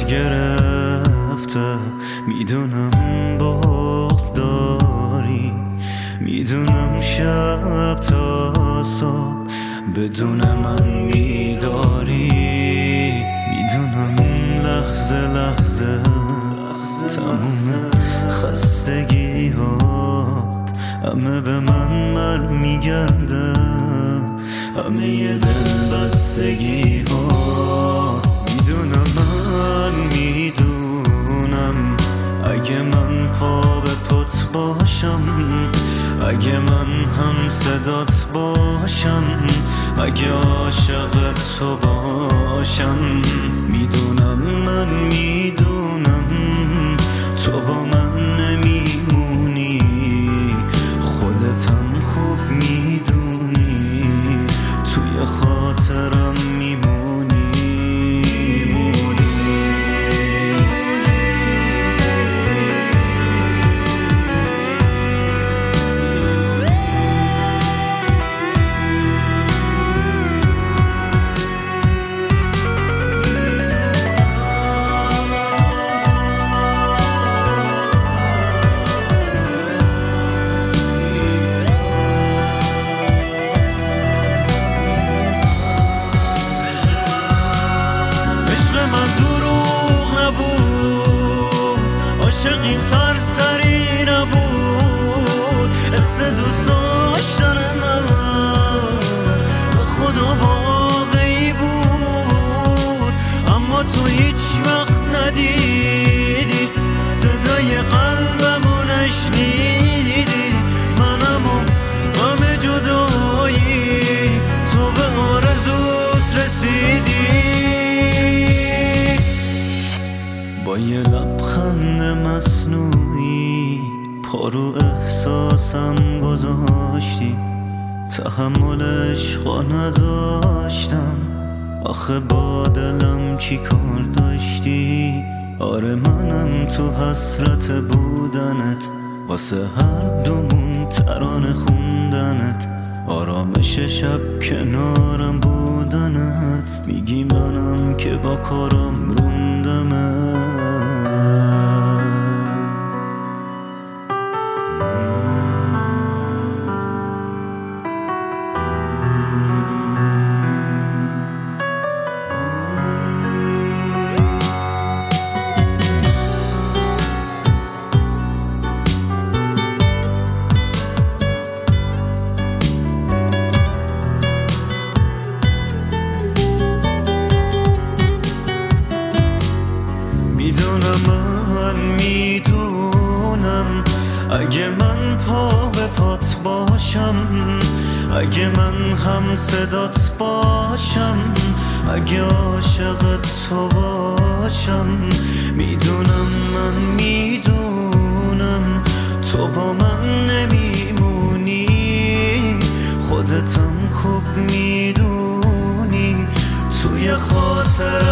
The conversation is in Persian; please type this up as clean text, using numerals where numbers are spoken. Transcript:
دلت گرفته، میدونم بغض داری، میدونم شب تا صبح بدون من میداری، میدونم لحظه لحظه تموم خستگی هات همه به من بر میگرده، همه یه دل بستگی ها. میدونم من میدونم اگه من پا به پت باشم، اگه من هم صدات باشم، اگه عاشق تو باشم، میدونم من میدونم تو با من نمیمونی، خودتم خوب میدونی توی خاطرم میمونی. عاشقیم سرسری نبود، حس دوست داشتن من به خدا واقعی بود، اما تو هیچ وقت ندیدی صدای قلبمو نشنیدی، منم و غم جدایی تو به آرزوت رسیدی. با یه لبخند مصنوعی پا رو احساسم گذاشتی، تحمل عشقا نداشتم، آخه با دلم چی کار داشتی؟ آره منم تو حسرت بودنت، واسه هر دومون ترانه خوندنت، آرامش شب کنارم بودنت، میگی منم که با کارم روندمت. من میدونم اگه من پا به پات باشم، اگه من هم صدات باشم، اگه عاشق تو باشم، میدونم من میدونم تو با من نمیمونی، خودتم خوب میدونی توی خاطر